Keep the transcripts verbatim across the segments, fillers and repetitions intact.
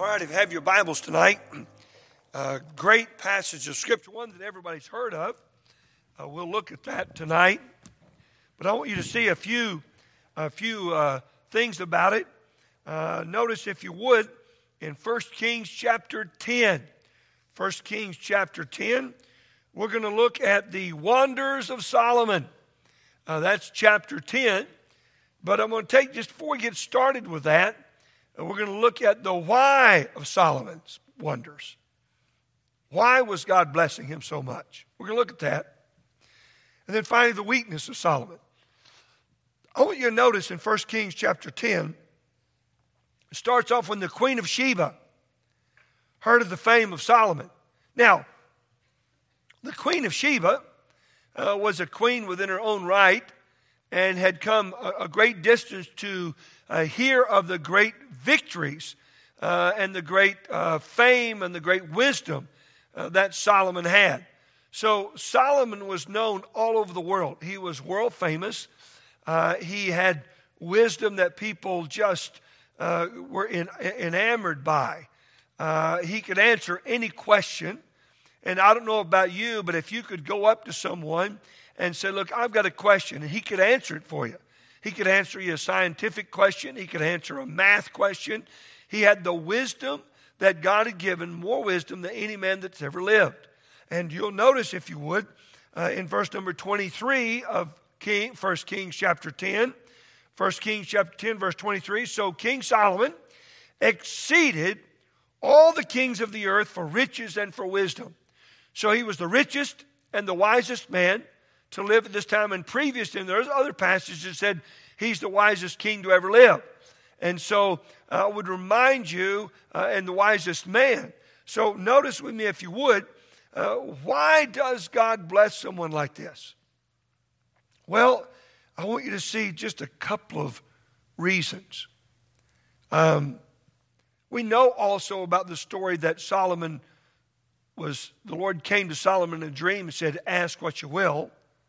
All right, if you have your Bibles tonight, a great passage of Scripture, one that everybody's heard of. Uh, we'll look at that tonight. But I want you to see a few, a few uh, things about it. Uh, notice, if you would, in First Kings chapter ten. First Kings chapter ten, we're going to look at the wonders of Solomon. Uh, that's chapter ten. But I'm going to take, just before we get started with that, uh, we're going to look at the why of Solomon's wonders. Why was God blessing him so much? We're going to look at that. And then finally, the weakness of Solomon. I want you to notice in First Kings chapter ten, it starts off when the Queen of Sheba heard of the fame of Solomon. Now, the Queen of Sheba uh, was a queen within her own right and had come a, a great distance to uh, hear of the great victories uh, and the great uh, fame and the great wisdom uh, that Solomon had. So Solomon was known all over the world. He was world famous. Uh, he had wisdom that people just uh, were in, enamored by. Uh, he could answer any question. And I don't know about you, but if you could go up to someone and say, look, I've got a question, and he could answer it for you. He could answer you a scientific question. He could answer a math question. He had the wisdom that God had given, more wisdom than any man that's ever lived. And you'll notice, if you would, uh, in verse number twenty-three of King, First Kings chapter ten, First Kings chapter ten, verse twenty-three, so King Solomon exceeded all the kings of the earth for riches and for wisdom. So he was the richest and the wisest man to live at this time. And previous to him, there's other passages that said he's the wisest king to ever live. And so uh, I would remind you, uh, and the wisest man. So notice with me, if you would, uh, why does God bless someone like this? Well, I want you to see just a couple of reasons. Um, we know also about the story that Solomon was, the Lord came to Solomon in a dream and said, ask what you will.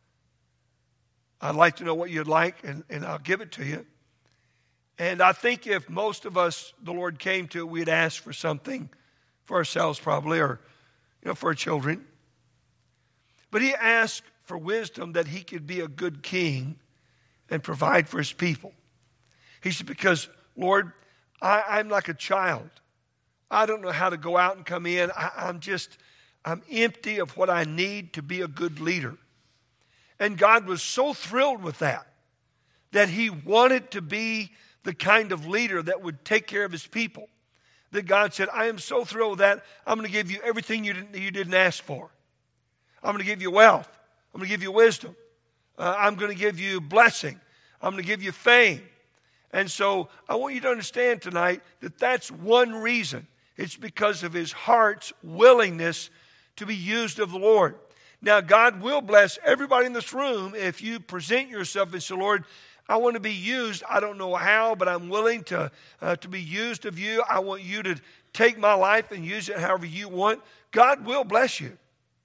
I'd like to know what you'd like, and, and I'll give it to you. And I think if most of us, the Lord came to, we'd ask for something for ourselves probably, or you know, for our children. But he asked for wisdom that he could be a good king and provide for his people. He said, because, Lord, I, I'm like a child. I don't know how to go out and come in. I, I'm just, I'm empty of what I need to be a good leader. And God was so thrilled with that, that he wanted to be the kind of leader that would take care of his people. That God said, I am so thrilled with that, I'm going to give you everything you didn't, you didn't ask for. I'm going to give you wealth. I'm going to give you wisdom. Uh, I'm going to give you blessing. I'm going to give you fame. And so I want you to understand tonight that that's one reason. It's because of his heart's willingness to be used of the Lord. Now, God will bless everybody in this room if you present yourself and say, Lord, I want to be used. I don't know how, but I'm willing to, uh, to be used of you. I want you to take my life and use it however you want. God will bless you.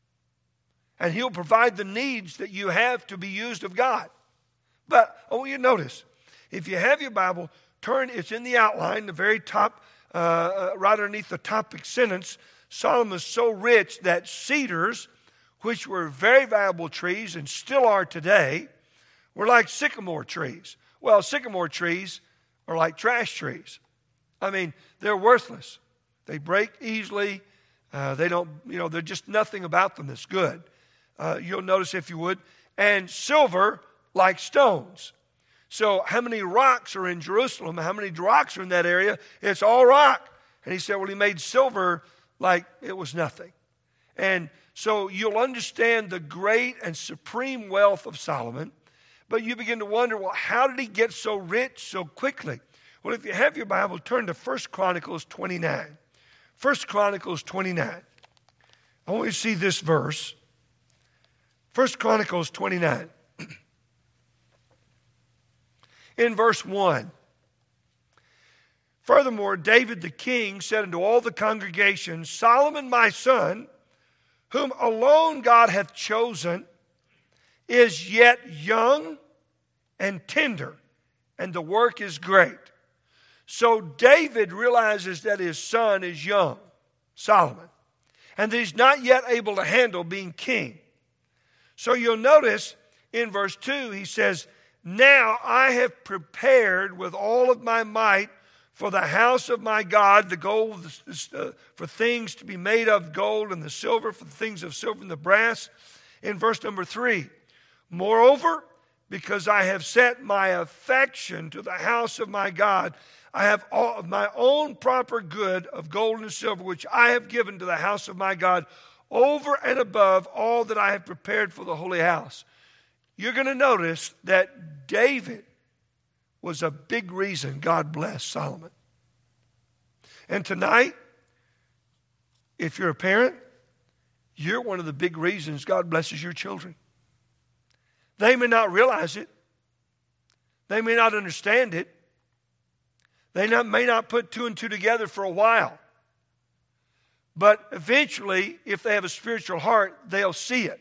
And he'll provide the needs that you have to be used of God. But I want you to notice, if you have your Bible, turn, it's in the outline, the very top, uh, uh, right underneath the topic sentence. Solomon is so rich that cedars, which were very valuable trees and still are today, were like sycamore trees. Well, sycamore trees are like trash trees. I mean, they're worthless. They break easily. Uh, they don't, you know, there's just nothing about them that's good. Uh, you'll notice, if you would. And silver like stones. So how many rocks are in Jerusalem? How many rocks are in that area? It's all rock. And he said, well, he made silver like it was nothing. And so you'll understand the great and supreme wealth of Solomon. But you begin to wonder, well, how did he get so rich so quickly? Well, if you have your Bible, turn to First Chronicles twenty-nine. First Chronicles twenty-nine. I want you to see this verse. First Chronicles twenty-nine. In verse one. Furthermore, David the king said unto all the congregation, Solomon my son, whom alone God hath chosen, is yet young and tender, and the work is great. So David realizes that his son is young, Solomon, and that he's not yet able to handle being king. So you'll notice in verse two, he says, now I have prepared with all of my might for the house of my God, the gold uh, for things to be made of gold, and the silver for the things of silver and the brass. In verse number three, moreover, because I have set my affection to the house of my God, I have all of my own proper good of gold and silver, which I have given to the house of my God, over and above all that I have prepared for the holy house. You're going to notice that David was a big reason God blessed Solomon. And tonight, if you're a parent, you're one of the big reasons God blesses your children. They may not realize it. They may not understand it. They not, may not put two and two together for a while. But eventually, if they have a spiritual heart, they'll see it.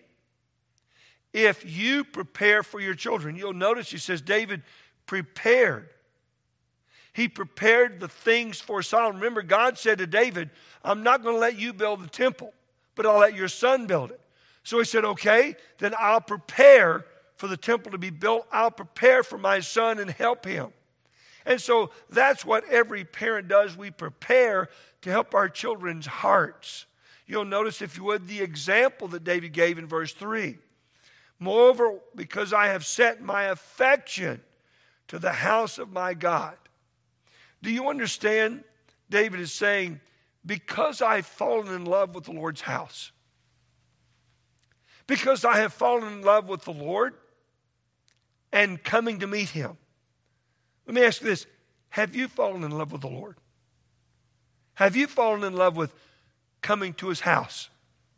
If you prepare for your children, you'll notice he says David prepared. He prepared the things for Solomon. Remember, God said to David, I'm not going to let you build the temple, but I'll let your son build it. So he said, okay, then I'll prepare for the temple to be built. I'll prepare for my son and help him. And so that's what every parent does. We prepare to help our children's hearts. You'll notice, if you would, the example that David gave in verse three. Moreover, because I have set my affection to the house of my God. Do you understand? David is saying, because I've fallen in love with the Lord's house. Because I have fallen in love with the Lord and coming to meet him. Let me ask you this. Have you fallen in love with the Lord? Have you fallen in love with coming to his house?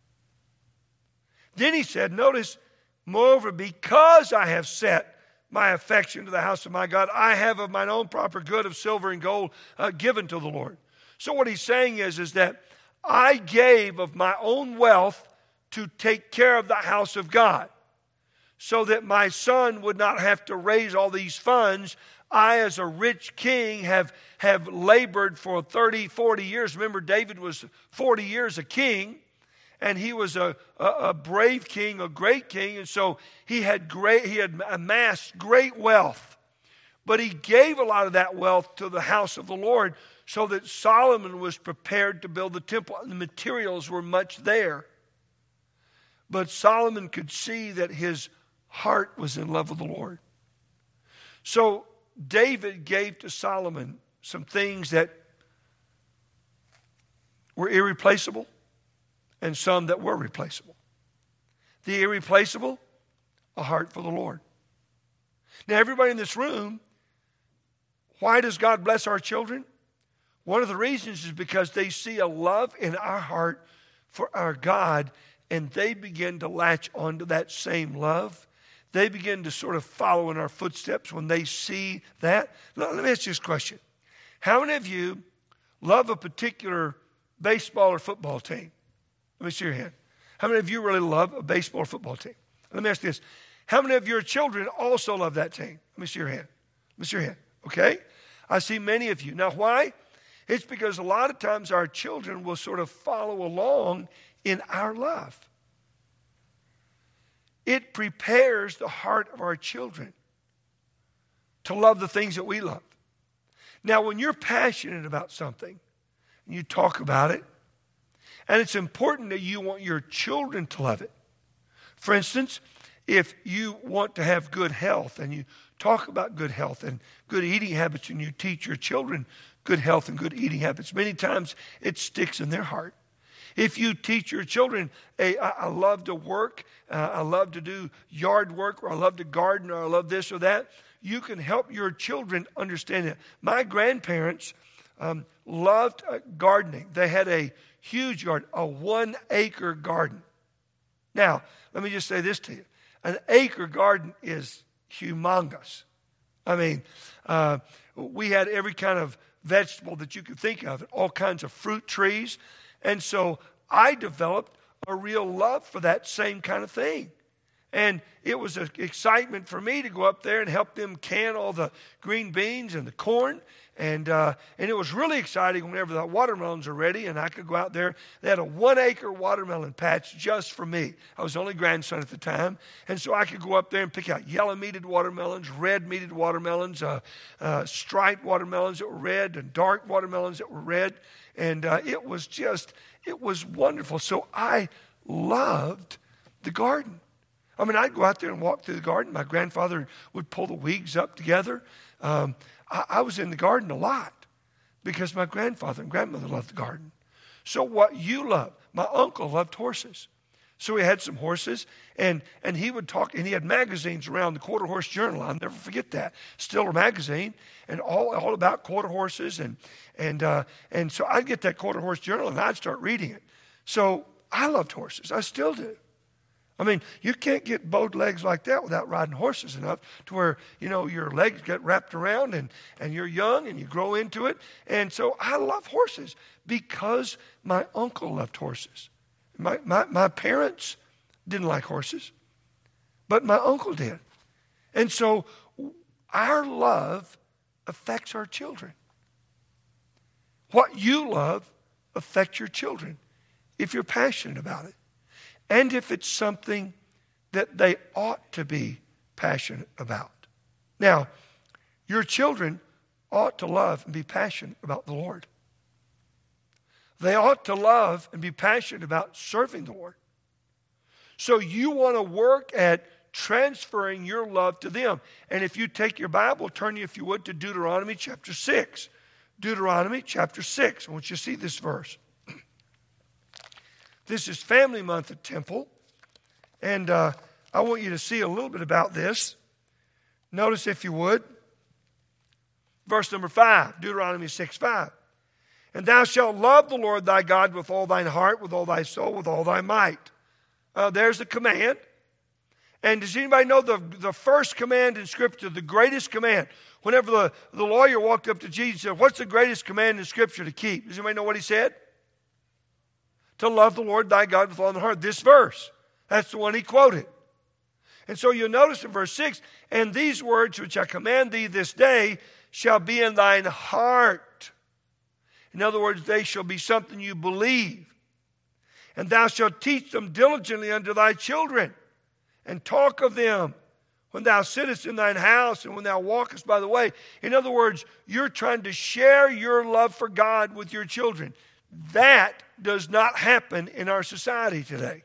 Then he said, notice, moreover, because I have set my affection to the house of my God, I have of mine own proper good of silver and gold uh, given to the Lord. So what he's saying is, is that I gave of my own wealth to take care of the house of God, so that my son would not have to raise all these funds. I, as a rich king, have, have labored for thirty, forty years. Remember, David was forty years a king. And he was a, a, a brave king, a great king. And so he had great, he had amassed great wealth. But he gave a lot of that wealth to the house of the Lord, so that Solomon was prepared to build the temple. And the materials were much there. But Solomon could see that his heart was in love with the Lord. So David gave to Solomon some things that were irreplaceable, and some that were replaceable. The irreplaceable, a heart for the Lord. Now, everybody in this room, why does God bless our children? One of the reasons is because they see a love in our heart for our God, and they begin to latch onto that same love. They begin to sort of follow in our footsteps when they see that. Now, let me ask you this question. How many of you love a particular baseball or football team? Let me see your hand. How many of you really love a baseball or football team? Let me ask you this. How many of your children also love that team? Let me see your hand. Let me see your hand. Okay? I see many of you. Now, why? It's because a lot of times our children will sort of follow along in our love. It prepares the heart of our children to love the things that we love. Now, when you're passionate about something, and you talk about it, and it's important that you want your children to love it. For instance, if you want to have good health, and you talk about good health and good eating habits, and you teach your children good health and good eating habits, many times it sticks in their heart. If you teach your children, hey, I, I love to work, uh, I love to do yard work, or I love to garden, or I love this or that, you can help your children understand it. My grandparents um, loved uh, gardening. They had a huge garden, a one-acre garden. Now, let me just say this to you. An acre garden is humongous. I mean, uh, we had every kind of vegetable that you could think of, all kinds of fruit trees. And so I developed a real love for that same kind of thing. And it was an excitement for me to go up there and help them can all the green beans and the corn. And uh, and it was really exciting whenever the watermelons are ready and I could go out there. They had a one-acre watermelon patch just for me. I was the only grandson at the time. And so I could go up there and pick out yellow-meated watermelons, red-meated watermelons, uh, uh, striped watermelons that were red, and dark watermelons that were red. And uh, it was just, it was wonderful. So I loved the garden. I mean, I'd go out there and walk through the garden. My grandfather would pull the weeds up together. Um, I, I was in the garden a lot because my grandfather and grandmother loved the garden. So what you love, my uncle loved horses. So he had some horses, and, and he would talk, and he had magazines around, the Quarter Horse Journal. I'll never forget that. Still a magazine, and all, all about quarter horses. And, and, uh, and so I'd get that Quarter Horse Journal, and I'd start reading it. So I loved horses. I still do. I mean, you can't get bowed legs like that without riding horses enough to where, you know, your legs get wrapped around and, and you're young and you grow into it. And so I love horses because my uncle loved horses. My, my, my parents didn't like horses, but my uncle did. And so our love affects our children. What you love affects your children if you're passionate about it. And if it's something that they ought to be passionate about. Now, your children ought to love and be passionate about the Lord. They ought to love and be passionate about serving the Lord. So you want to work at transferring your love to them. And if you take your Bible, turn, if you would, to Deuteronomy chapter six. Deuteronomy chapter six. I want you to see this verse. This is Family Month at Temple, and uh, I want you to see a little bit about this. Notice, if you would, verse number five, Deuteronomy six five. And thou shalt love the Lord thy God with all thine heart, with all thy soul, with all thy might. Uh, there's the command. And does anybody know the, the first command in Scripture, the greatest command? Whenever the, the lawyer walked up to Jesus and said, what's the greatest command in Scripture to keep? Does anybody know what he said? To love the Lord thy God with all thy heart. This verse. That's the one he quoted. And so you'll notice in verse six, and these words which I command thee this day shall be in thine heart. In other words, they shall be something you believe. And thou shalt teach them diligently unto thy children, and talk of them when thou sittest in thine house and when thou walkest by the way. In other words, you're trying to share your love for God with your children. That does not happen in our society today.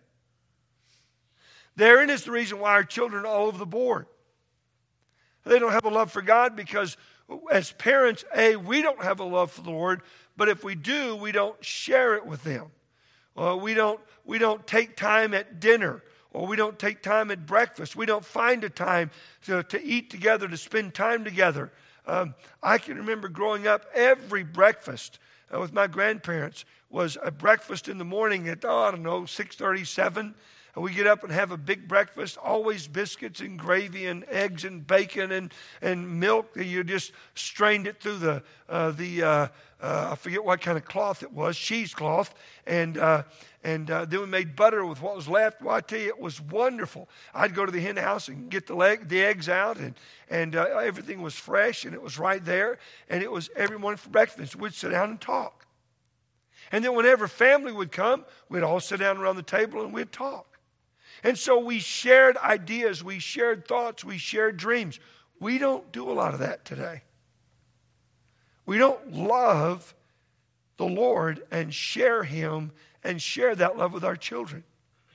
Therein is the reason why our children are all over the board. They don't have a love for God because as parents, A, we don't have a love for the Lord, but if we do, we don't share it with them. Uh, we don't, we don't take time at dinner, or we don't take time at breakfast. We don't find a time to, to eat together, to spend time together. Um, I can remember growing up, every breakfast uh, with my grandparents was a breakfast in the morning at, oh, I don't know, six thirty, seven. And we get up and have a big breakfast, always biscuits and gravy and eggs and bacon and, and milk. You just strained it through the, uh, the uh, uh, I forget what kind of cloth it was, cheesecloth. And uh, and uh, then we made butter with what was left. Well, I tell you, it was wonderful. I'd go to the hen house and get the, leg, the eggs out, and, and uh, everything was fresh, and it was right there. And it was every morning for breakfast. We'd sit down and talk. And then whenever family would come, we'd all sit down around the table and we'd talk. And so we shared ideas, we shared thoughts, we shared dreams. We don't do a lot of that today. We don't love the Lord and share Him and share that love with our children.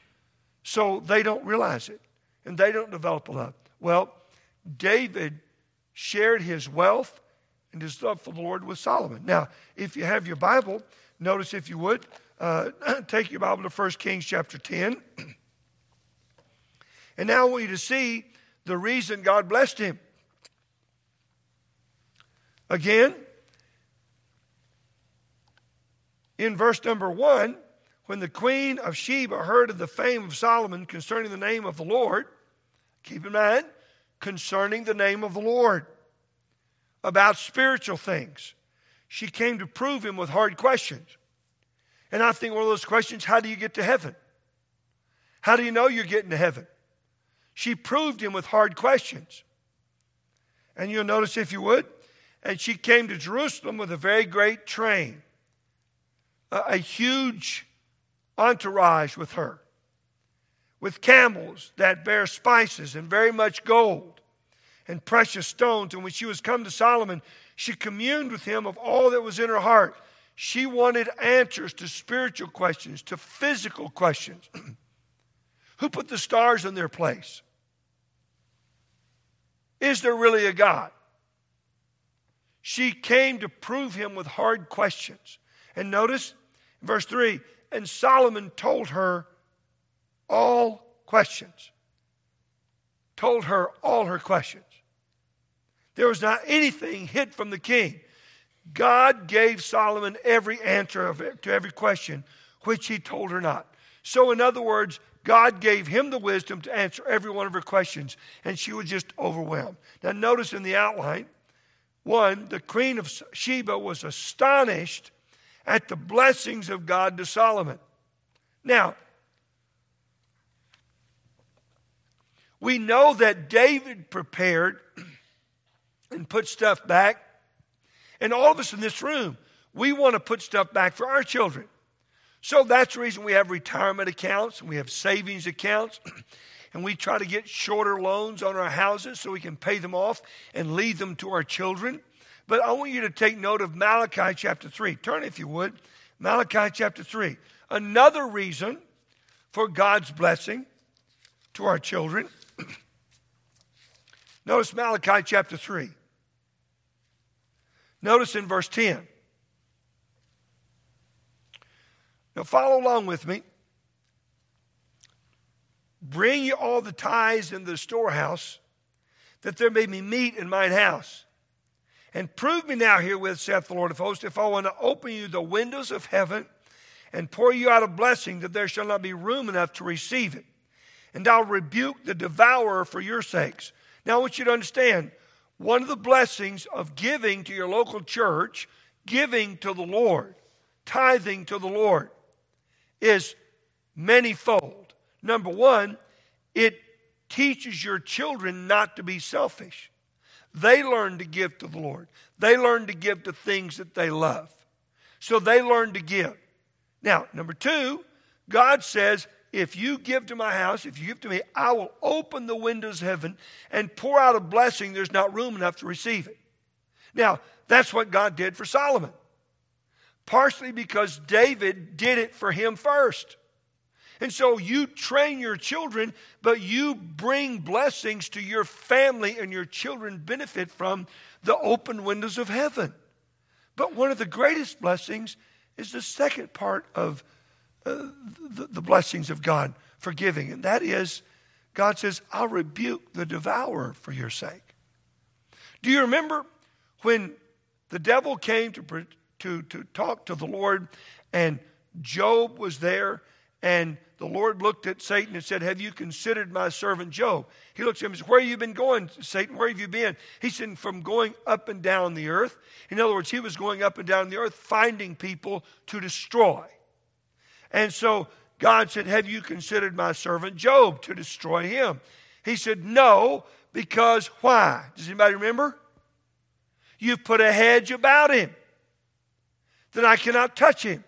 So they don't realize it and they don't develop a love. Well, David shared his wealth and his love for the Lord with Solomon. Now, if you have your Bible, notice, if you would, uh, take your Bible to First Kings chapter ten. And now I want you to see the reason God blessed him. Again, in verse number one, when the queen of Sheba heard of the fame of Solomon concerning the name of the Lord, keep in mind, concerning the name of the Lord, about spiritual things, she came to prove him with hard questions. And I think one of those questions, how do you get to heaven? How do you know you're getting to heaven? she proved him with hard questions. And you'll notice, if you would, and she came to Jerusalem with a very great train, a, a huge entourage with her, with camels that bear spices and very much gold and precious stones. And when she was come to Solomon, she communed with him of all that was in her heart. She wanted answers to spiritual questions, to physical questions. Who put the stars in their place? Is there really a God? She came to prove him with hard questions. And notice, verse three, and Solomon told her all questions. Told her all her questions. There was not anything hid from the king. God gave Solomon every answer of it, to every question, which he told her not. So in other words, God gave him the wisdom to answer every one of her questions, and she was just overwhelmed. Now notice in the outline, one, the queen of Sheba was astonished at the blessings of God to Solomon. Now, we know that David prepared and put stuff back. And all of us in this room, we want to put stuff back for our children. So that's the reason we have retirement accounts and we have savings accounts. And we try to get shorter loans on our houses so we can pay them off and leave them to our children. But I want you to take note of Malachi chapter three. Turn, if you would. Malachi chapter three. Another reason for God's blessing to our children. Notice Malachi chapter three. Notice in verse ten. Now follow along with me. Bring ye all the tithes into the storehouse, that there may be meat in mine house. And prove me now herewith, saith the Lord of hosts, if I want to open you the windows of heaven and pour you out a blessing, that there shall not be room enough to receive it. And I'll rebuke the devourer for your sakes. Now I want you to understand, one of the blessings of giving to your local church, giving to the Lord, tithing to the Lord, is manyfold. Number one, it teaches your children not to be selfish. They learn to give to the Lord. They learn to give to things that they love. So they learn to give. Now, number two, God says, if you give to my house, if you give to me, I will open the windows of heaven and pour out a blessing there's not room enough to receive it. Now, that's what God did for Solomon. Partially because David did it for him first. And so you train your children, but you bring blessings to your family, and your children benefit from the open windows of heaven. But one of the greatest blessings is the second part of uh, the, the blessings of God for giving. And that is, God says, I'll rebuke the devourer for your sake. Do you remember when the devil came to, to, to talk to the Lord, and Job was there, and the Lord looked at Satan and said, have you considered my servant Job? He looked at him and said, where have you been going, Satan? Where have you been? He said, from going up and down the earth. In other words, he was going up and down the earth, finding people to destroy. And so God said, have you considered my servant Job, to destroy him? He said, no, because why? Does anybody remember? You've put a hedge about him, that I cannot touch him.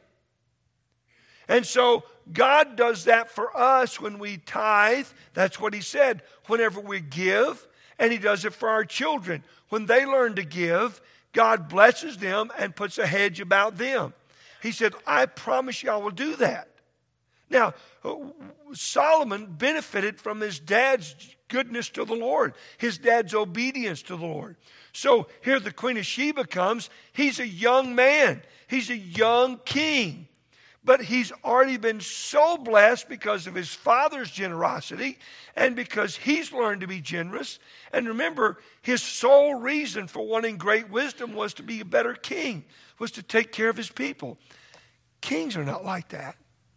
And so God does that for us when we tithe. That's what he said. Whenever we give, and he does it for our children. When they learn to give, God blesses them and puts a hedge about them. He said, I promise you I will do that. Now, Solomon benefited from his dad's goodness to the Lord, his dad's obedience to the Lord. So here the Queen of Sheba comes. He's a young man. He's a young king. But he's already been so blessed because of his father's generosity and because he's learned to be generous. And remember, his sole reason for wanting great wisdom was to be a better king, was to take care of his people. Kings are not like that.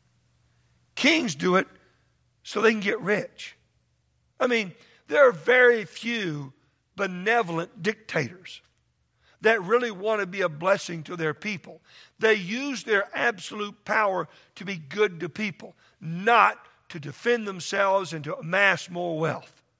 Kings do it so they can get rich. I mean, there are very few benevolent dictators that really want to be a blessing to their people. They use their absolute power to be good to people, not to defend themselves and to amass more wealth.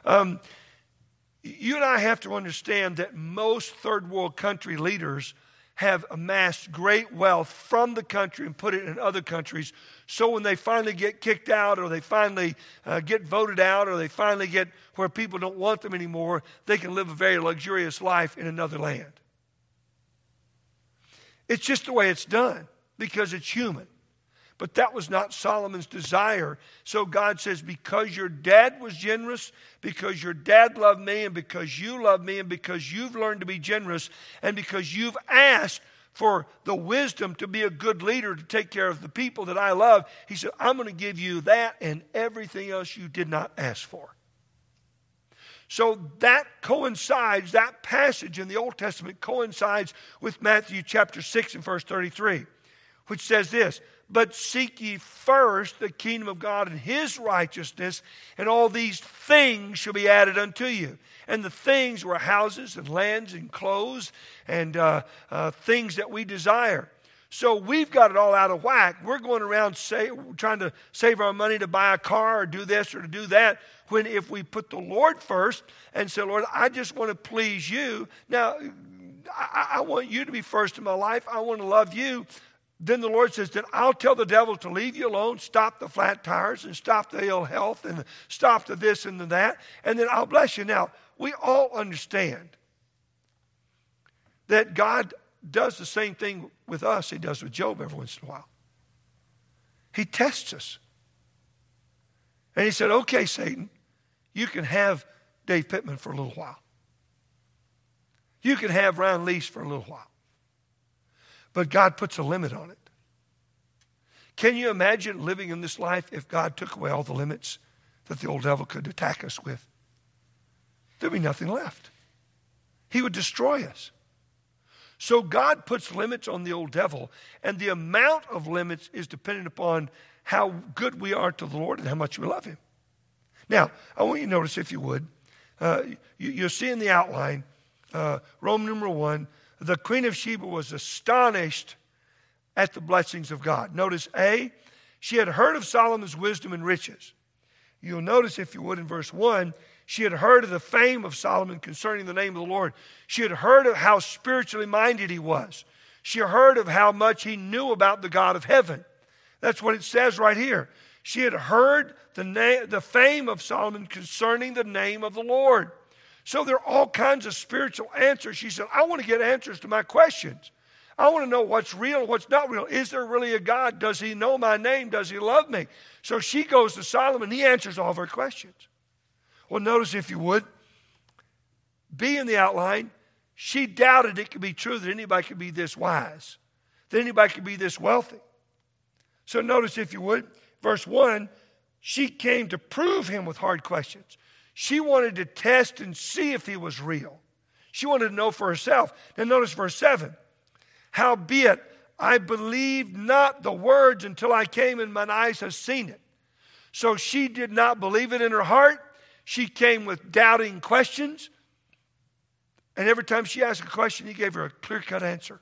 Um, you and I have to understand that most third world country leaders have amassed great wealth from the country and put it in other countries. So when they finally get kicked out, or they finally uh, get voted out, or they finally get where people don't want them anymore, they can live a very luxurious life in another land. It's just the way it's done because it's human. But that was not Solomon's desire. So God says, because your dad was generous, because your dad loved me, and because you love me, and because you've learned to be generous, and because you've asked for the wisdom to be a good leader to take care of the people that I love, he said, I'm going to give you that and everything else you did not ask for. So that coincides, that passage in the Old Testament coincides with Matthew chapter six and verse thirty-three, which says this, but seek ye first the kingdom of God and his righteousness, and all these things shall be added unto you. And the things were houses and lands and clothes and uh, uh, things that we desire. So we've got it all out of whack. We're going around say, trying to save our money to buy a car or do this or to do that, when if we put the Lord first and say, Lord, I just want to please you. Now, I, I want you to be first in my life. I want to love you. Then the Lord says, then I'll tell the devil to leave you alone, stop the flat tires and stop the ill health and stop the this and the that, and then I'll bless you. Now, we all understand that God does the same thing with us he does with Job every once in a while. He tests us. And he said, okay, Satan, you can have Dave Pittman for a little while. You can have Ryan Lease for a little while. But God puts a limit on it. Can you imagine living in this life if God took away all the limits that the old devil could attack us with? There'd be nothing left. He would destroy us. So God puts limits on the old devil, and the amount of limits is dependent upon how good we are to the Lord and how much we love him. Now, I want you to notice, if you would, uh, you, you'll see in the outline, uh, Roman numeral one, the Queen of Sheba was astonished at the blessings of God. Notice A, she had heard of Solomon's wisdom and riches. You'll notice, if you would, in verse one, she had heard of the fame of Solomon concerning the name of the Lord. She had heard of how spiritually minded he was. She heard of how much he knew about the God of heaven. That's what it says right here. She had heard the, na- the fame of Solomon concerning the name of the Lord. So there are all kinds of spiritual answers. She said, I want to get answers to my questions. I want to know what's real, what's not real. Is there really a God? Does he know my name? Does he love me? So she goes to Solomon. He answers all of her questions. Well, notice, if you would, B in the outline, she doubted it could be true that anybody could be this wise, that anybody could be this wealthy. So notice, if you would, verse one, she came to prove him with hard questions. She wanted to test and see if he was real. She wanted to know for herself. Now notice verse seven. Howbeit, I believed not the words until I came and mine eyes have seen it. So she did not believe it in her heart. She came with doubting questions. And every time she asked a question, he gave her a clear-cut answer.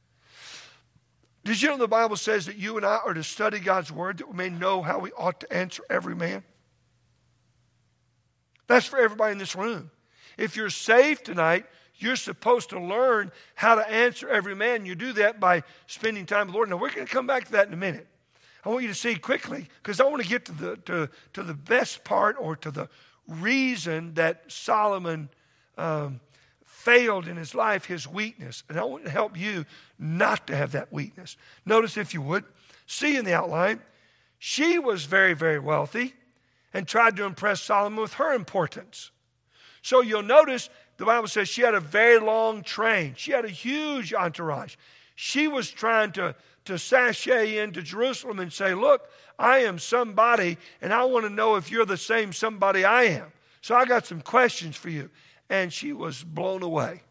Did you know the Bible says that you and I are to study God's word that we may know how we ought to answer every man? That's for everybody in this room. If you're saved tonight, you're supposed to learn how to answer every man. You do that by spending time with the Lord. Now, we're going to come back to that in a minute. I want you to see quickly, because I want to get to the to, to the best part, or to the reason that Solomon um, failed in his life, his weakness. And I want to help you not to have that weakness. Notice, if you would, see in the outline, she was very, very wealthy and tried to impress Solomon with her importance. So you'll notice the Bible says she had a very long train. She had a huge entourage. She was trying to, to sashay into Jerusalem and say, look, I am somebody, and I want to know if you're the same somebody I am. So I got some questions for you. And she was blown away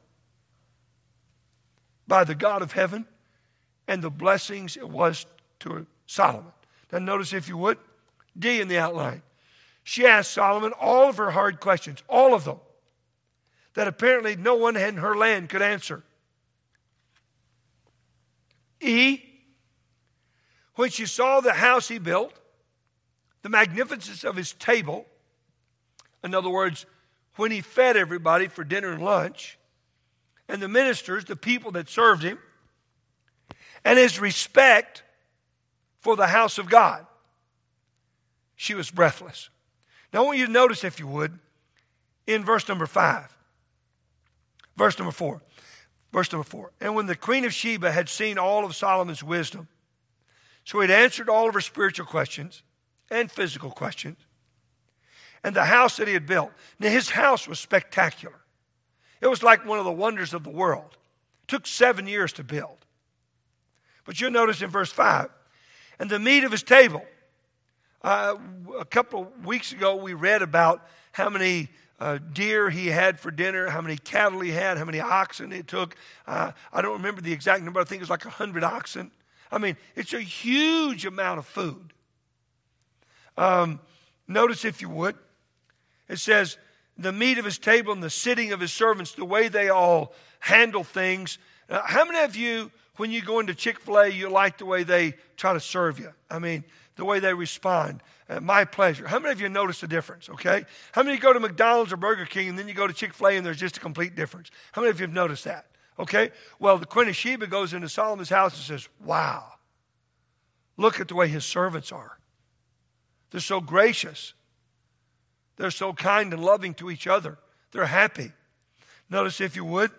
by the God of heaven and the blessings it was to Solomon. Now notice, if you would, D in the outline. She asked Solomon all of her hard questions, all of them, that apparently no one in her land could answer. E, when she saw the house he built, the magnificence of his table, in other words, when he fed everybody for dinner and lunch, and the ministers, the people that served him, and his respect for the house of God. She was breathless. Now I want you to notice, if you would, in verse number five. Verse number four. Verse number four. And when the queen of Sheba had seen all of Solomon's wisdom, so he had answered all of her spiritual questions and physical questions, and the house that he had built. Now his house was spectacular. It was like one of the wonders of the world. It took seven years to build. But you'll notice in verse five, and the meat of his table. Uh, a couple of weeks ago we read about how many uh, deer he had for dinner, how many cattle he had, how many oxen it took. Uh, I don't remember the exact number. I think it was like a hundred oxen. I mean, it's a huge amount of food. Um, notice, if you would, it says, the meat of his table and the sitting of his servants, the way they all handle things. Uh, how many of you, when you go into Chick-fil-A, you like the way they try to serve you? I mean, the way they respond. Uh, my pleasure. How many of you notice the difference, okay? How many of you go to McDonald's or Burger King and then you go to Chick-fil-A and there's just a complete difference? How many of you have noticed that? Okay? Well, the Queen of Sheba goes into Solomon's house and says, wow, look at the way his servants are. They're so gracious. They're so kind and loving to each other. They're happy. Notice, if you would.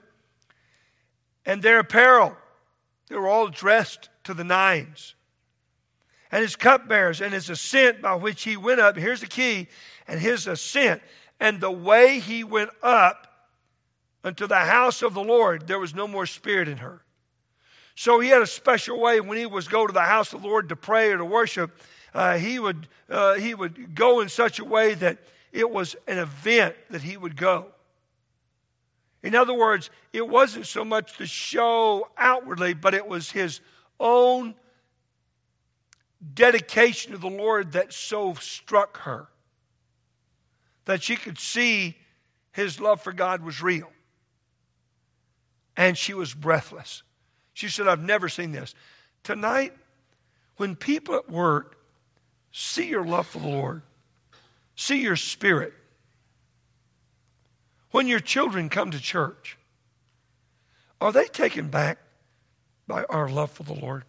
And their apparel, they were all dressed to the nines. And his cupbearers and his ascent by which he went up. Here's the key. And his ascent. And the way he went up unto the house of the Lord, there was no more spirit in her. So he had a special way when he was go to the house of the Lord to pray or to worship. Uh, he would uh, he would go in such a way that it was an event that he would go. In other words, it wasn't so much the show outwardly, but it was his own dedication to the Lord that so struck her, that she could see his love for God was real. And she was breathless. She said, I've never seen this. Tonight, when people at work see your love for the Lord, see your spirit, when your children come to church, are they taken back by our love for the Lord?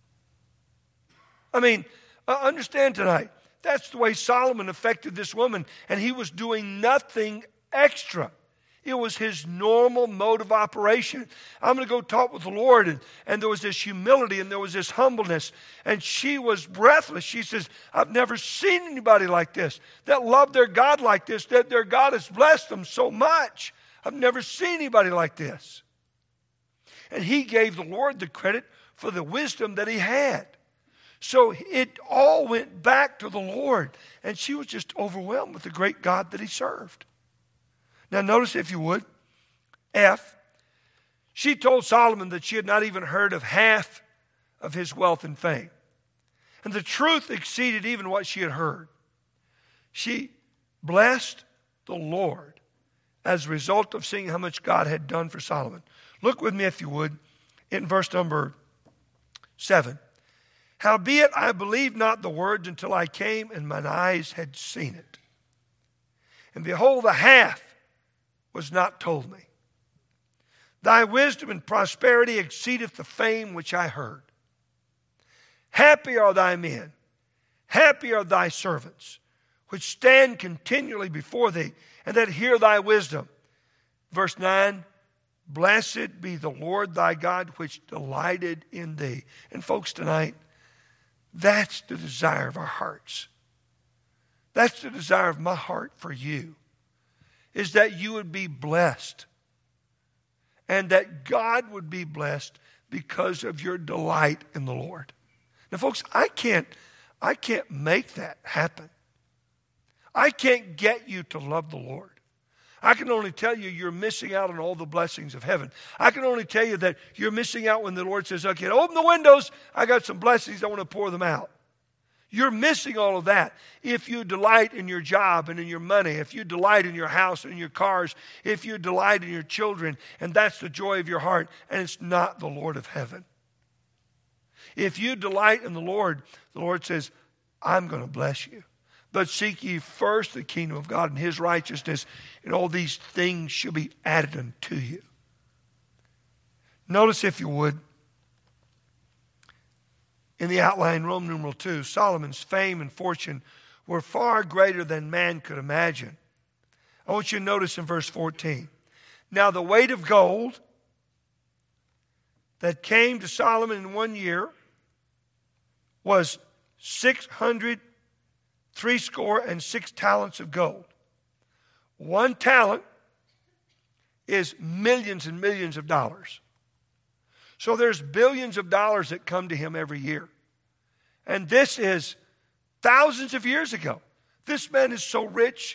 I mean, understand tonight, that's the way Solomon affected this woman, and he was doing nothing extra. It was his normal mode of operation. I'm going to go talk with the Lord. And, and there was this humility and there was this humbleness. And she was breathless. She says, I've never seen anybody like this, that loved their God like this, that their God has blessed them so much. I've never seen anybody like this. And he gave the Lord the credit for the wisdom that he had. So it all went back to the Lord. And she was just overwhelmed with the great God that he served. Now notice, if you would, F, she told Solomon that she had not even heard of half of his wealth and fame. And the truth exceeded even what she had heard. She blessed the Lord as a result of seeing how much God had done for Solomon. Look with me, if you would, in verse number seven. Howbeit I believed not the words until I came and mine eyes had seen it. And behold, the half was not told me. Thy wisdom and prosperity exceedeth the fame which I heard. Happy are thy men, happy are thy servants, which stand continually before thee, and that hear thy wisdom. Verse nine, blessed be the Lord thy God, which delighted in thee. And folks, tonight, that's the desire of our hearts. That's the desire of my heart for you, is that you would be blessed and that God would be blessed because of your delight in the Lord. Now, folks, I can't, I can't make that happen. I can't get you to love the Lord. I can only tell you you're missing out on all the blessings of heaven. I can only tell you that you're missing out when the Lord says, okay, open the windows. I got some blessings. I want to pour them out. You're missing all of that if you delight in your job and in your money, if you delight in your house and your cars, if you delight in your children, and that's the joy of your heart, and it's not the Lord of heaven. If you delight in the Lord, the Lord says, I'm going to bless you. But seek ye first the kingdom of God and his righteousness, and all these things shall be added unto you. Notice, if you would, in the outline, Roman numeral two, Solomon's fame and fortune were far greater than man could imagine. I want you to notice in verse fourteen. Now the weight of gold that came to Solomon in one year was six hundred threescore and six talents of gold. One talent is millions and millions of dollars. So there's billions of dollars that come to him every year. And this is thousands of years ago. This man is so rich,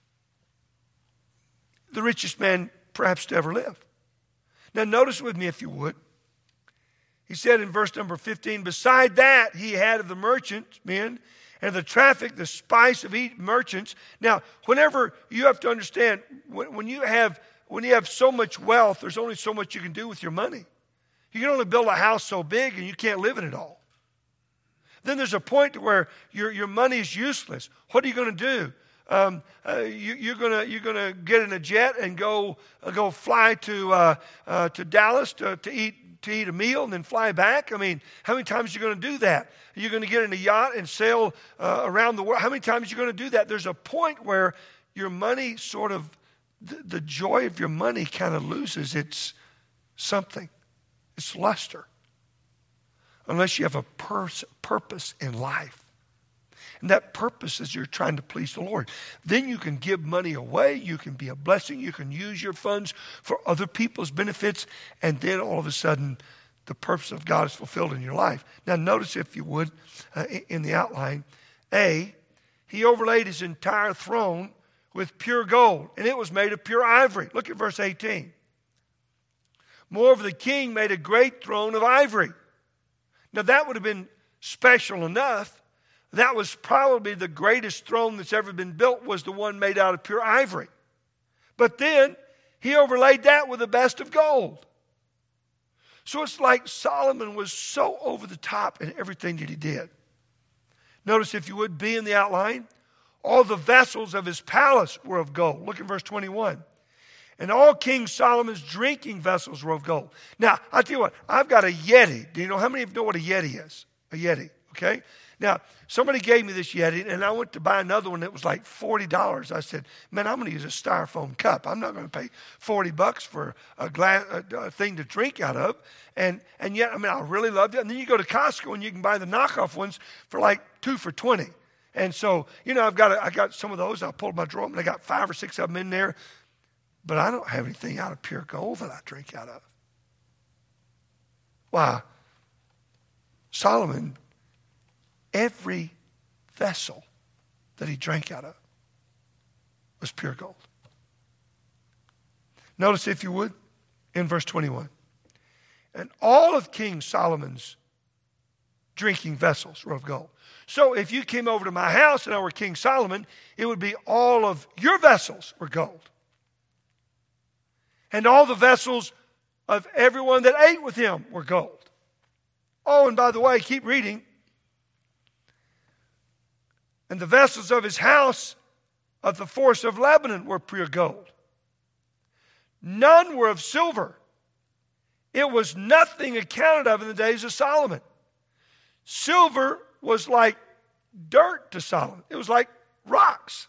the richest man perhaps to ever live. Now notice with me, if you would. He said in verse number fifteen, beside that he had of the merchants, men, and the traffic, the spice of each merchants. Now, whenever you have to understand, when, when you have when you have so much wealth, there's only so much you can do with your money. You can only build a house so big and you can't live in it all. Then there's a point to where your, your money is useless. What are you going to do? Um, uh, you, you're gonna you're gonna get in a jet and go uh, go fly to uh, uh, to Dallas to, to eat to eat a meal and then fly back. I mean, how many times are you going to do that? You're going to get in a yacht and sail uh, around the world. How many times are you going to do that? There's a point where your money sort of the, the joy of your money kind of loses its something, its luster, unless you have a pers- purpose in life. And that purpose is you're trying to please the Lord. Then you can give money away. You can be a blessing. You can use your funds for other people's benefits. And then all of a sudden, the purpose of God is fulfilled in your life. Now notice, if you would, uh, in the outline, A, he overlaid his entire throne with pure gold. And it was made of pure ivory. Look at verse eighteen. Moreover, the king made a great throne of ivory. Now that would have been special enough. That was probably the greatest throne that's ever been built, was the one made out of pure ivory. But then he overlaid that with the best of gold. So it's like Solomon was so over the top in everything that he did. Notice, if you would, be in the outline, all the vessels of his palace were of gold. Look at verse twenty-one. And all King Solomon's drinking vessels were of gold. Now, I'll tell you what, I've got a Yeti. Do you know, how many of you know what a Yeti is? A Yeti, okay? Now, somebody gave me this Yeti, and I went to buy another one that was like forty dollars. I said, man, I'm going to use a styrofoam cup. I'm not going to pay forty bucks for a, glass, a, a thing to drink out of. And and yet, I mean, I really loved it. And then you go to Costco, and you can buy the knockoff ones for like two for twenty. And so, you know, I've got a, I got some of those. I pulled my drawer up, and I got five or six of them in there. But I don't have anything out of pure gold that I drink out of. Why? Solomon, every vessel that he drank out of was pure gold. Notice, if you would, in verse twenty-one. And all of King Solomon's drinking vessels were of gold. So if you came over to my house and I were King Solomon, it would be all of your vessels were gold. And all the vessels of everyone that ate with him were gold. Oh, and by the way, keep reading. And the vessels of his house of the forest of Lebanon were pure gold. None were of silver. It was nothing accounted of in the days of Solomon. Silver was like dirt to Solomon. It was like rocks.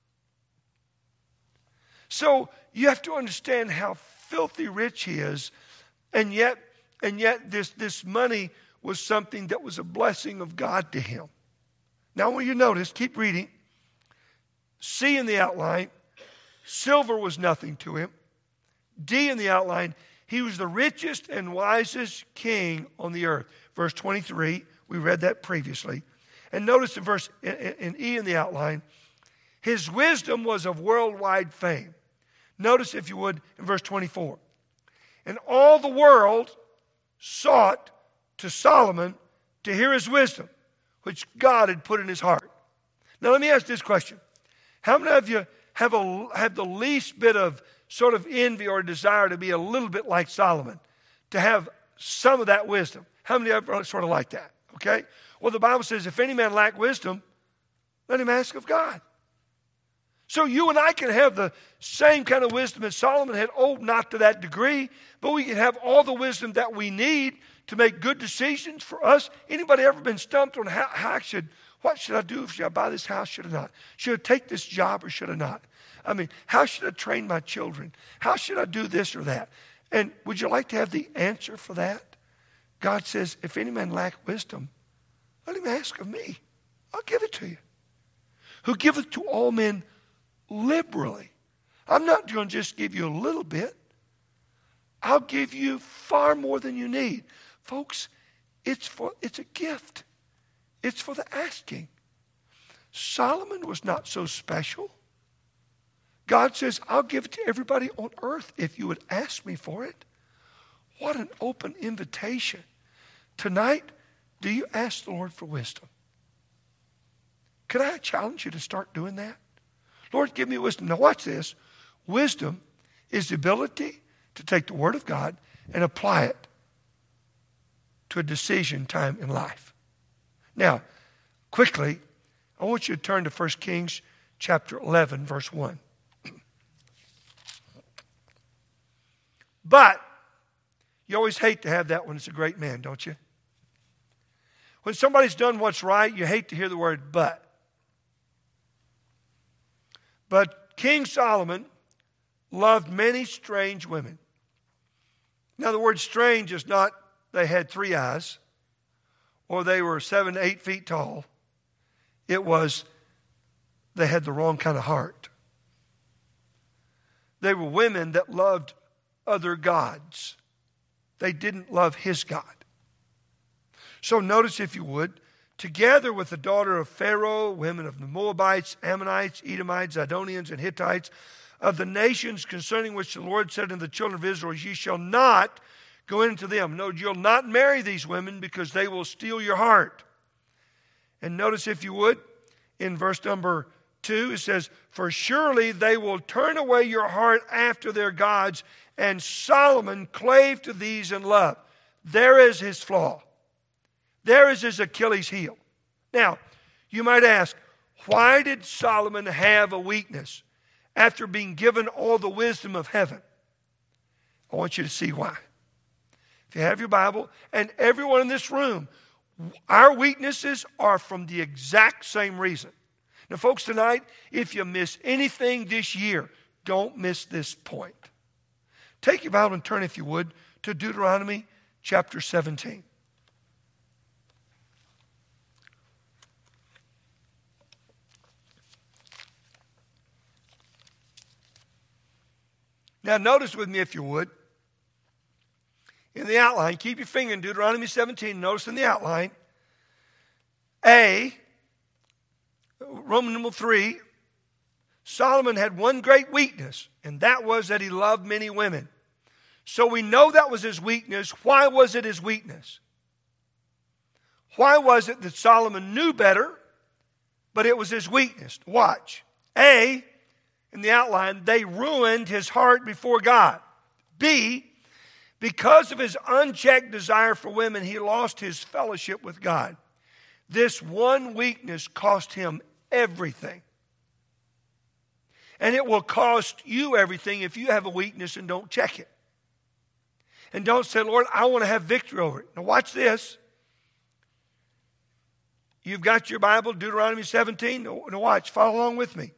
So you have to understand how filthy rich he is, and yet, and yet this, this money was something that was a blessing of God to him. Now, when you notice, keep reading. C in the outline, silver was nothing to him. D in the outline, he was the richest and wisest king on the earth. Verse twenty-three, we read that previously. And notice in verse in, in E in the outline, his wisdom was of worldwide fame. Notice, if you would, in verse twenty-four. And all the world sought to Solomon to hear his wisdom, which God had put in his heart. Now let me ask this question. How many of you have, a, have the least bit of sort of envy or desire to be a little bit like Solomon? To have some of that wisdom? How many of you are sort of like that? Okay? Well, the Bible says, if any man lack wisdom, Let him ask of God. So you and I can have the same kind of wisdom as Solomon had. Oh, not to that degree, but we can have all the wisdom that we need to make good decisions for us. Anybody ever been stumped on how, how I should, what should I do? Should I buy this house? Should I not? Should I take this job or should I not? I mean, how should I train my children? How should I do this or that? And would you like to have the answer for that? God says, if any man lack wisdom, let him ask of me. I'll give it to you. Who giveth to all men liberally. I'm not going to just give you a little bit. I'll give you far more than you need. Folks, it's for it's a gift. It's for the asking. Solomon was not so special. God says, I'll give it to everybody on earth if you would ask me for it. What an open invitation. Tonight, do you ask the Lord for wisdom? Could I challenge you to start doing that? Lord, give me wisdom. Now watch this. Wisdom is the ability to take the Word of God and apply it to a decision time in life. Now, quickly, I want you to turn to First Kings chapter eleven, verse one. But, you always hate to have that when it's a great man, don't you? When somebody's done what's right, you hate to hear the word but. But King Solomon loved many strange women. Now the word strange is not they had three eyes or they were seven, eight feet tall. It was they had the wrong kind of heart. They were women that loved other gods. They didn't love his God. So notice, if you would, together with the daughter of Pharaoh, women of the Moabites, Ammonites, Edomites, Zidonians, and Hittites, of the nations concerning which the Lord said unto the children of Israel, ye shall not go into them. No, you'll not marry these women because they will steal your heart. And notice, if you would, in verse number two, it says, for surely they will turn away your heart after their gods, and Solomon clave to these in love. There is his flaw. There is his Achilles heel. Now, you might ask, why did Solomon have a weakness after being given all the wisdom of heaven? I want you to see why. If you have your Bible, and everyone in this room, our weaknesses are from the exact same reason. Now, folks, tonight, if you miss anything this year, don't miss this point. Take your Bible and turn, if you would, to Deuteronomy chapter seventeen. Now, notice with me, if you would, in the outline, keep your finger in Deuteronomy seventeen. Notice in the outline, A, Roman number three, Solomon had one great weakness, and that was that he loved many women. So we know that was his weakness. Why was it his weakness? Why was it that Solomon knew better, but it was his weakness? Watch. A, in the outline, they ruined his heart before God. B, because of his unchecked desire for women, he lost his fellowship with God. This one weakness cost him everything. And it will cost you everything if you have a weakness and don't check it. And don't say, Lord, I want to have victory over it. Now watch this. You've got your Bible, Deuteronomy seventeen. Now watch, follow along with me.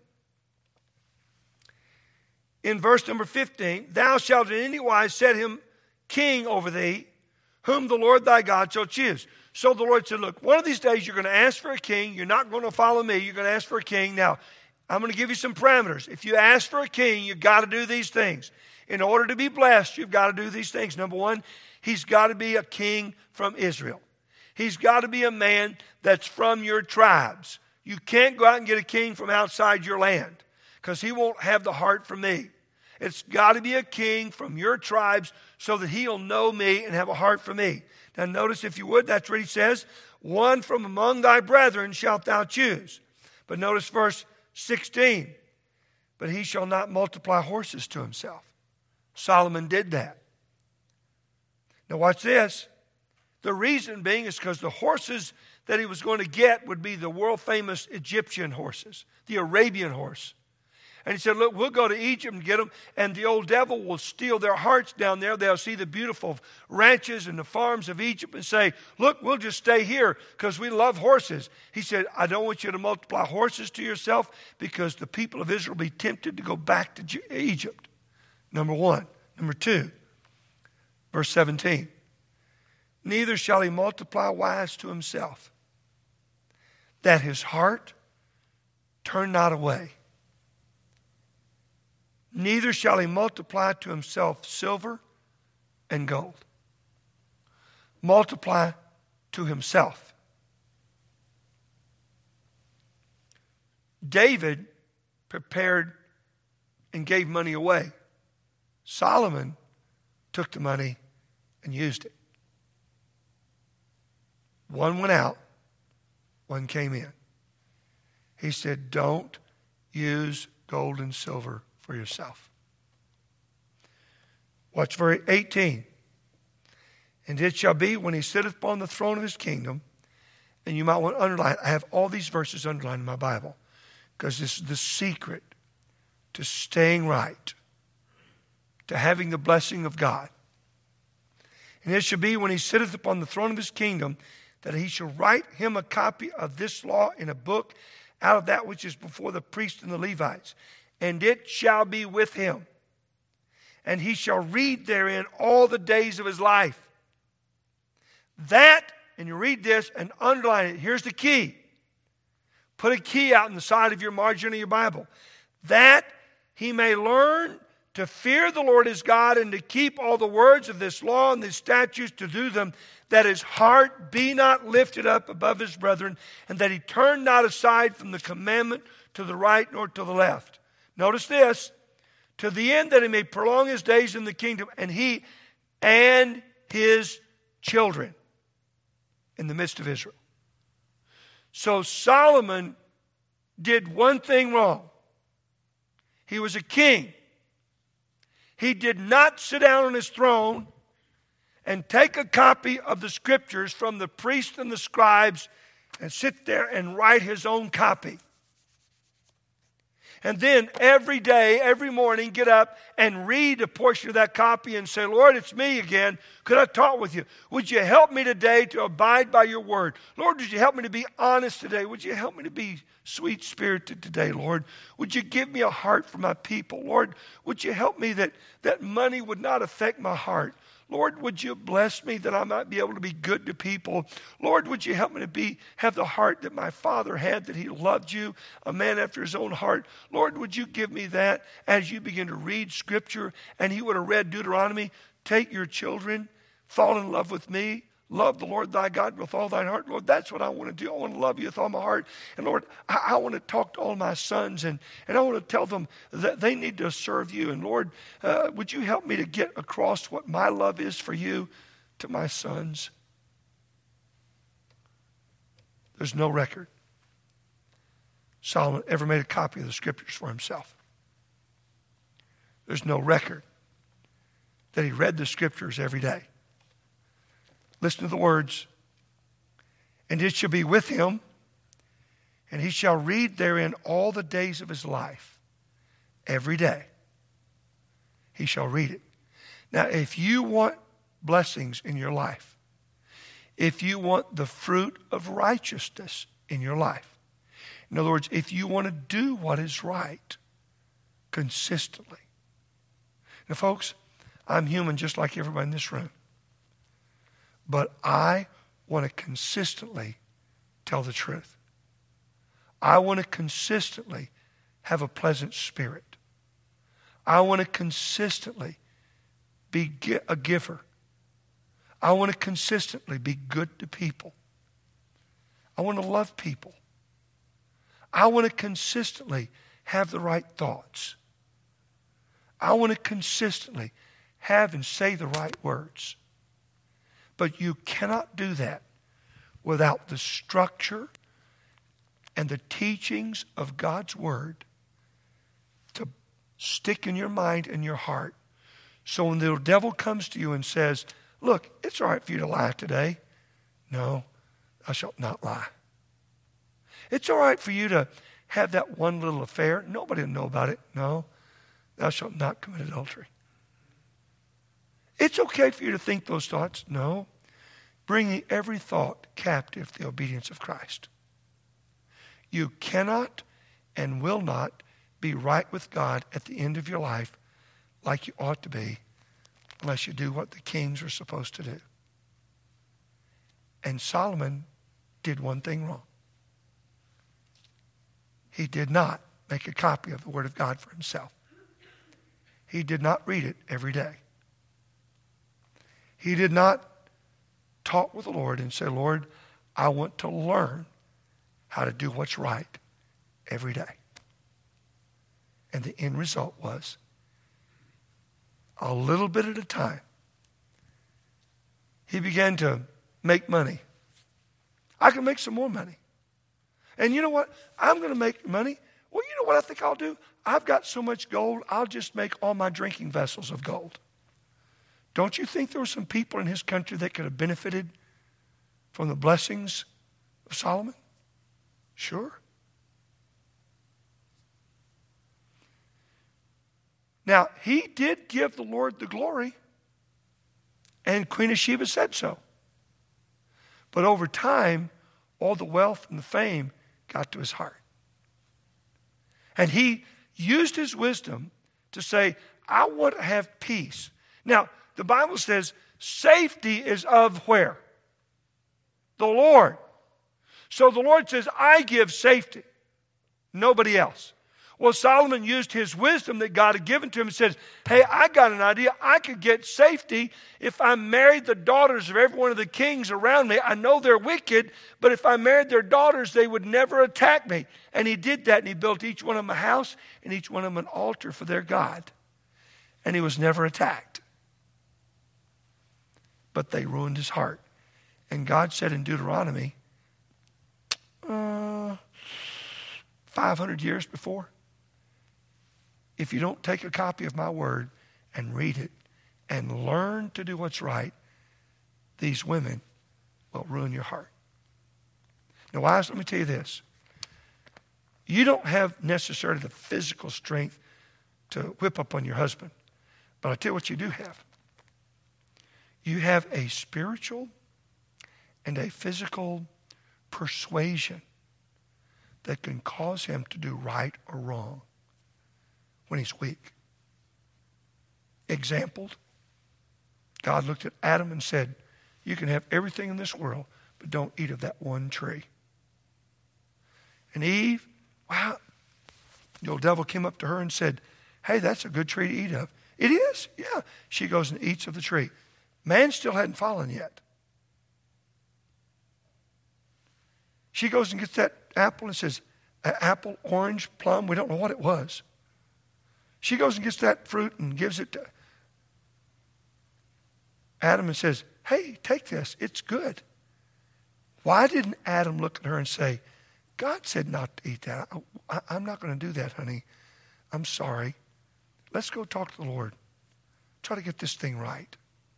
In verse number fifteen, thou shalt in any wise set him king over thee, whom the Lord thy God shall choose. So the Lord said, look, one of these days you're going to ask for a king. You're not going to follow me. You're going to ask for a king. Now, I'm going to give you some parameters. If you ask for a king, you've got to do these things. In order to be blessed, you've got to do these things. Number one, he's got to be a king from Israel. He's got to be a man that's from your tribes. You can't go out and get a king from outside your land because he won't have the heart for me. It's got to be a king from your tribes so that he'll know me and have a heart for me. Now notice, if you would, that's what he says. One from among thy brethren shalt thou choose. But notice verse sixteen. But he shall not multiply horses to himself. Solomon did that. Now watch this. The reason being is because the horses that he was going to get would be the world-famous Egyptian horses, the Arabian horse. And he said, look, we'll go to Egypt and get them, and the old devil will steal their hearts down there. They'll see the beautiful ranches and the farms of Egypt and say, look, we'll just stay here because we love horses. He said, I don't want you to multiply horses to yourself because the people of Israel will be tempted to go back to Egypt. Number one. Number two, verse seventeen. Neither shall he multiply wives to himself, that his heart turn not away. Neither shall he multiply to himself silver and gold. Multiply to himself. David prepared and gave money away. Solomon took the money and used it. One went out, one came in. He said, don't use gold and silver for yourself. Watch verse eighteen. And it shall be when he sitteth upon the throne of his kingdom, and you might want to underline, I have all these verses underlined in my Bible, because this is the secret to staying right, to having the blessing of God. And it shall be when he sitteth upon the throne of his kingdom, that he shall write him a copy of this law in a book out of that which is before the priests and the Levites. And it shall be with him. And he shall read therein all the days of his life. That, and you read this and underline it. Here's the key. Put a key out in the side of your margin of your Bible. That he may learn to fear the Lord his God and to keep all the words of this law and these statutes to do them, that his heart be not lifted up above his brethren, and that he turn not aside from the commandment to the right nor to the left. Notice this, to the end that he may prolong his days in the kingdom, and he and his children in the midst of Israel. So Solomon did one thing wrong. He was a king. He did not sit down on his throne and take a copy of the scriptures from the priests and the scribes and sit there and write his own copy. And then every day, every morning, get up and read a portion of that copy and say, Lord, it's me again. Could I talk with you? Would you help me today to abide by your word? Lord, would you help me to be honest today? Would you help me to be sweet-spirited today, Lord? Would you give me a heart for my people? Lord, would you help me that, that money would not affect my heart? Lord, would you bless me that I might be able to be good to people? Lord, would you help me to be have the heart that my father had, that he loved you, a man after his own heart? Lord, would you give me that as you begin to read Scripture? And he would have read Deuteronomy, take your children, fall in love with me, love the Lord thy God with all thine heart. Lord, that's what I want to do. I want to love you with all my heart. And Lord, I, I want to talk to all my sons, and, and I want to tell them that they need to serve you. And Lord, uh, would you help me to get across what my love is for you to my sons? There's no record Solomon ever made a copy of the scriptures for himself. There's no record that he read the scriptures every day. Listen to the words. And it shall be with him, and he shall read therein all the days of his life. Every day he shall read it. Now, if you want blessings in your life, if you want the fruit of righteousness in your life, in other words, if you want to do what is right consistently. Now, folks, I'm human just like everybody in this room. But I want to consistently tell the truth. I want to consistently have a pleasant spirit. I want to consistently be a giver. I want to consistently be good to people. I want to love people. I want to consistently have the right thoughts. I want to consistently have and say the right words. But you cannot do that without the structure and the teachings of God's Word to stick in your mind and your heart. So when the devil comes to you and says, look, it's all right for you to lie today. No, thou shalt not lie. It's all right for you to have that one little affair. Nobody will know about it. No, thou shalt not commit adultery. It's okay for you to think those thoughts. No, bringing every thought captive to the obedience of Christ. You cannot and will not be right with God at the end of your life like you ought to be unless you do what the kings are supposed to do. And Solomon did one thing wrong. He did not make a copy of the Word of God for himself. He did not read it every day. He did not talk with the Lord and say, Lord, I want to learn how to do what's right every day. And the end result was a little bit at a time. He began to make money. I can make some more money. And you know what? I'm going to make money. Well, you know what I think I'll do? I've got so much gold, I'll just make all my drinking vessels of gold. Don't you think there were some people in his country that could have benefited from the blessings of Solomon? Sure. Now, he did give the Lord the glory, and Queen of Sheba said so. But over time, all the wealth and the fame got to his heart. And he used his wisdom to say, I want to have peace. Now, the Bible says safety is of where? The Lord. So the Lord says, I give safety. Nobody else. Well, Solomon used his wisdom that God had given to him and said, hey, I got an idea. I could get safety if I married the daughters of every one of the kings around me. I know they're wicked, but if I married their daughters, they would never attack me. And he did that, and he built each one of them a house and each one of them an altar for their God. And he was never attacked. But they ruined his heart. And God said in Deuteronomy, uh, five hundred years before, if you don't take a copy of my word and read it and learn to do what's right, these women will ruin your heart. Now, wives, let me tell you this. You don't have necessarily the physical strength to whip up on your husband. But I'll tell you what you do have. You have a spiritual and a physical persuasion that can cause him to do right or wrong when he's weak. Exampled, God looked at Adam and said, you can have everything in this world, but don't eat of that one tree. And Eve, wow, the old devil came up to her and said, hey, that's a good tree to eat of. It is? Yeah. She goes and eats of the tree. Man still hadn't fallen yet. She goes and gets that apple and says, apple, orange, plum, we don't know what it was. She goes and gets that fruit and gives it to Adam and says, hey, take this. It's good. Why didn't Adam look at her and say, God said not to eat that. I, I, I'm not going to do that, honey. I'm sorry. Let's go talk to the Lord. Try to get this thing right.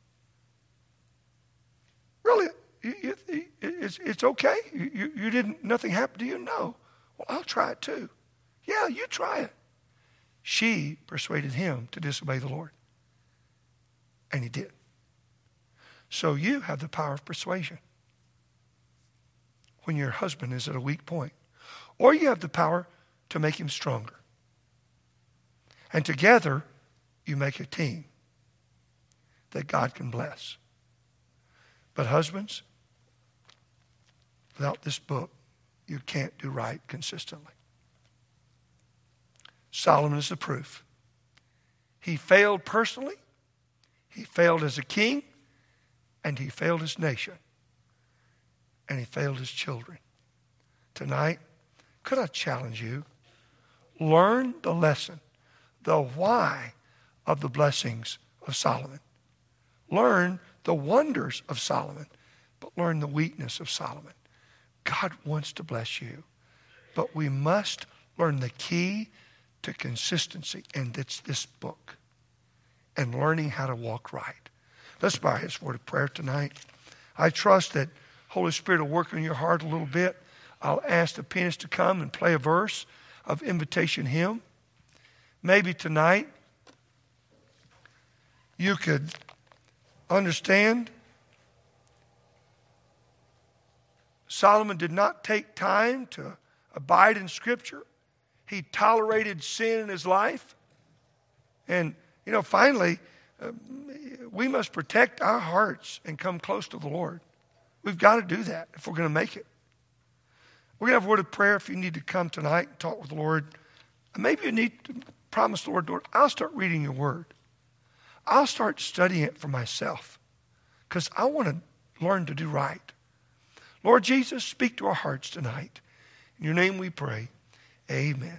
Really? You, you, it's, it's okay? You, you, you didn't, nothing happened to you? No. Well, I'll try it too. Yeah, you try it. She persuaded him to disobey the Lord. And he did. So you have the power of persuasion when your husband is at a weak point. Or you have the power to make him stronger. And together, you make a team that God can bless. But husbands, without this book, you can't do right consistently. Solomon is the proof. He failed personally, he failed as a king, and he failed his nation, and he failed his children. Tonight, could I challenge you? Learn the lesson, the why of the blessings of Solomon. Learn the wonders of Solomon, but learn the weakness of Solomon. God wants to bless you, but we must learn the key to consistency, and it's this book, and learning how to walk right. Let's bow our heads for a prayer tonight. I trust that Holy Spirit will work on your heart a little bit. I'll ask the pianist to come and play a verse of invitation hymn. Maybe tonight you could understand Solomon did not take time to abide in Scripture. He tolerated sin in his life. And, you know, finally, uh, we must protect our hearts and come close to the Lord. We've got to do that if we're going to make it. We're going to have a word of prayer if you need to come tonight and talk with the Lord. Maybe you need to promise the Lord, Lord, I'll start reading your word. I'll start studying it for myself because I want to learn to do right. Lord Jesus, speak to our hearts tonight. In your name we pray. Amen.